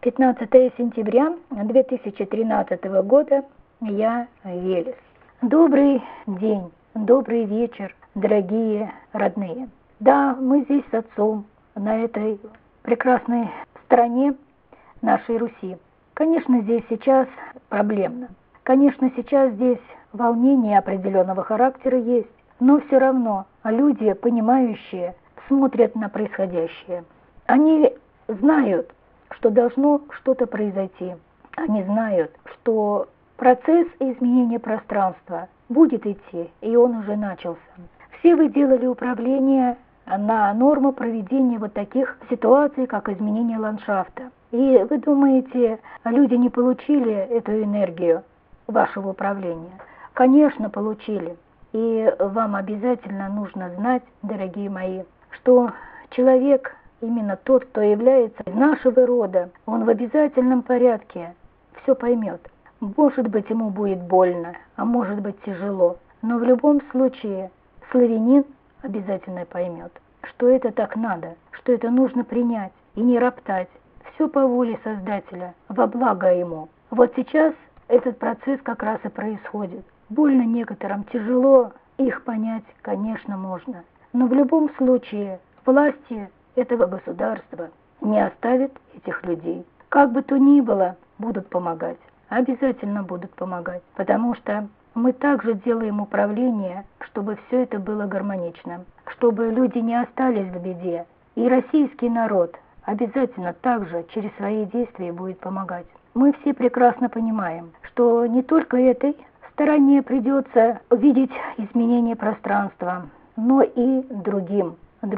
15 сентября 2013 года. Я Велес. Добрый день, добрый вечер, дорогие родные. Да, мы здесь с отцом, на этой прекрасной стране нашей Руси. Конечно, здесь сейчас проблемно. Конечно, сейчас здесь волнение определенного характера есть, но все равно люди, понимающие, смотрят на происходящее. Они знают, что должно что-то произойти. Они знают, что процесс изменения пространства будет идти, и он уже начался. Все вы делали управление на норму проведения вот таких ситуаций, как изменение ландшафта. И вы думаете, люди не получили эту энергию вашего управления? Конечно, получили. И вам обязательно нужно знать, дорогие мои, что человек, именно тот, кто является из нашего рода, он в обязательном порядке все поймет. Может быть, ему будет больно, а может быть тяжело, но в любом случае славянин обязательно поймет, что это так надо, что это нужно принять и не роптать. Все по воле Создателя, во благо ему. Вот сейчас этот процесс как раз и происходит. Больно некоторым, тяжело, их понять, конечно, можно. Но в любом случае власти этого государства не оставят этих людей. Как бы то ни было, будут помогать. Обязательно будут помогать. Потому что мы также делаем управление, чтобы все это было гармонично. Чтобы люди не остались в беде. И российский народ обязательно также через свои действия будет помогать. Мы все прекрасно понимаем, что не только этой стороне придется увидеть изменение пространства, но и другим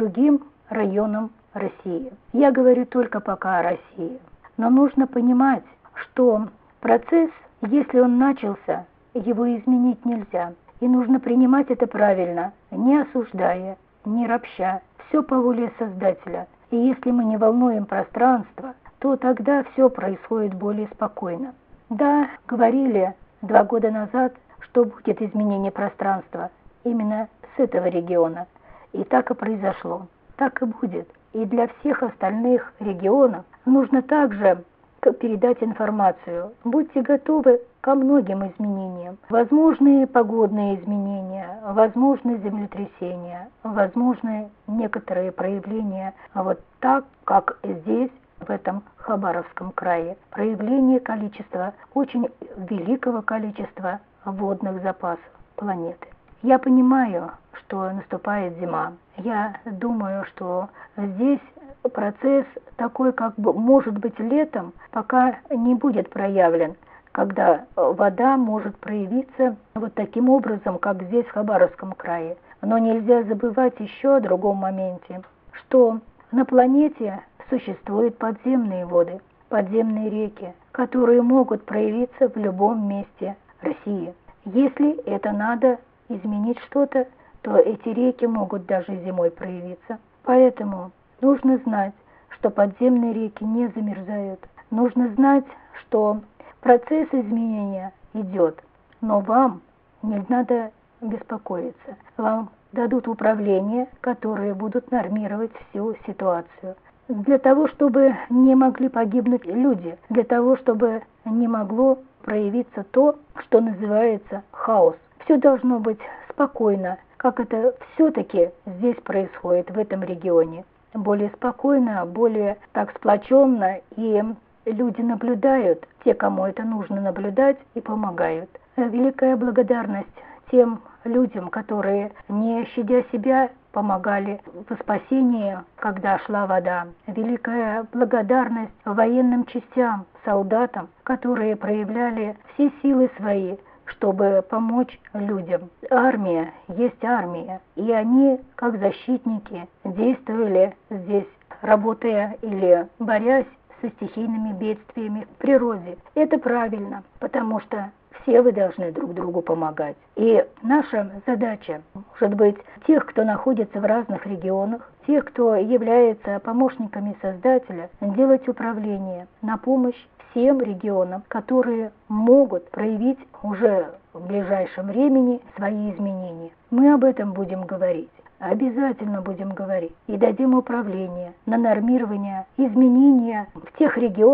районам России. Я говорю только пока о России. Но нужно понимать, что процесс, если он начался, его изменить нельзя. И нужно принимать это правильно, не осуждая, не ропща. Все по воле Создателя. И если мы не волнуем пространство, то тогда все происходит более спокойно. Да, говорили 2 года назад, что будет изменение пространства именно с этого региона. И так и произошло. Так и будет. И для всех остальных регионов нужно также передать информацию. Будьте готовы ко многим изменениям. Возможны погодные изменения, возможны землетрясения, возможны некоторые проявления вот так, как здесь, в этом Хабаровском крае. Проявление количества, очень великого количества водных запасов планеты. Я понимаю, что наступает зима. Я думаю, что здесь процесс такой, как бы, может быть, летом, пока не будет проявлен, когда вода может проявиться вот таким образом, как здесь, в Хабаровском крае. Но нельзя забывать еще о другом моменте, что на планете существуют подземные воды, подземные реки, которые могут проявиться в любом месте России. Если это надо изменить что-то, то эти реки могут даже зимой проявиться. Поэтому нужно знать, что подземные реки не замерзают. Нужно знать, что процесс изменения идет, но вам не надо беспокоиться. Вам дадут управление, которые будут нормировать всю ситуацию. Для того, чтобы не могли погибнуть люди, для того, чтобы не могло проявиться то, что называется хаос. Все должно быть спокойно, как это все-таки здесь происходит, в этом регионе. Более спокойно, более так сплоченно, и люди наблюдают, те, кому это нужно наблюдать, и помогают. Великая благодарность тем людям, которые, не щадя себя, помогали в спасении, когда шла вода. Великая благодарность военным частям, солдатам, которые проявляли все силы свои, чтобы помочь людям. Армия есть армия, и они, как защитники, действовали здесь, работая или борясь со стихийными бедствиями в природе. Это правильно, потому что все вы должны друг другу помогать. И наша задача, может быть, тех, кто находится в разных регионах, тех, кто является помощниками Создателя, делать управление на помощь всем регионам, которые могут проявить уже в ближайшем времени свои изменения. Мы об этом будем говорить. Обязательно будем говорить и дадим управление на нормирование изменения в тех регионах,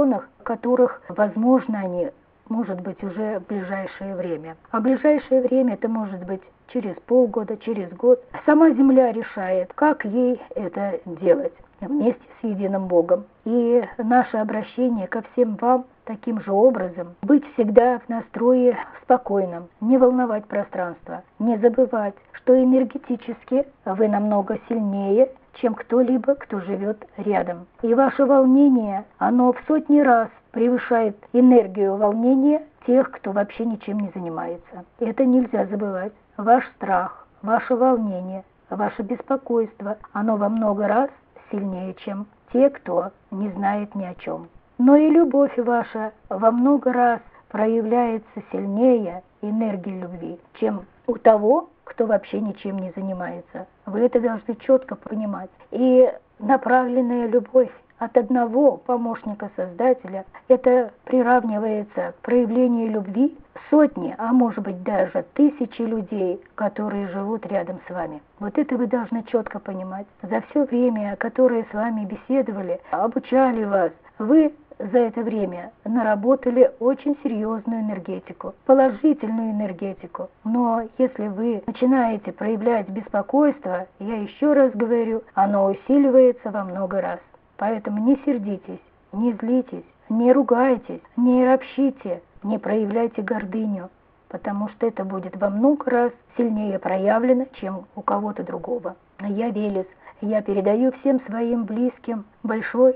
которых, возможно, они, может быть, уже в ближайшее время. А ближайшее время это может быть через полгода, через год. Сама Земля решает, как ей это делать вместе с единым Богом. И наше обращение ко всем вам таким же образом: быть всегда в настрое спокойном, не волновать пространство, не забывать, что энергетически вы намного сильнее, чем кто-либо, кто живет рядом. И ваше волнение, оно в сотни раз превышает энергию волнения тех, кто вообще ничем не занимается. Это нельзя забывать. Ваш страх, ваше волнение, ваше беспокойство, оно во много раз сильнее, чем те, кто не знает ни о чем. Но и любовь ваша во много раз проявляется сильнее энергии любви, чем у того, кто вообще ничем не занимается. Вы это должны четко понимать. И направленная любовь от одного помощника Создателя, это приравнивается к проявлению любви сотни, а может быть даже тысячи людей, которые живут рядом с вами. Вот это вы должны четко понимать. За все время, которое с вами беседовали, обучали вас, вы за это время наработали очень серьезную энергетику, положительную энергетику. Но если вы начинаете проявлять беспокойство, я еще раз говорю, оно усиливается во много раз. Поэтому не сердитесь, не злитесь, не ругайтесь, не ропщите, не проявляйте гордыню, потому что это будет во много раз сильнее проявлено, чем у кого-то другого. Я Велес, я передаю всем своим близким большой,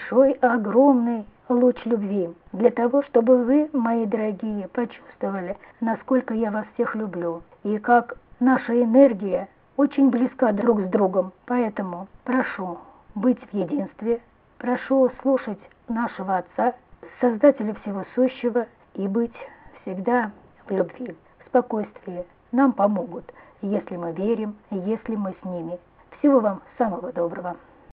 огромный луч любви, для того, чтобы вы, мои дорогие, почувствовали, насколько я вас всех люблю, и как наша энергия очень близка друг с другом. Поэтому прошу быть в единстве, прошу слушать нашего Отца, Создателя всего сущего, и быть всегда в любви, в спокойствии. Нам помогут, если мы верим, если мы с ними. Всего вам самого доброго.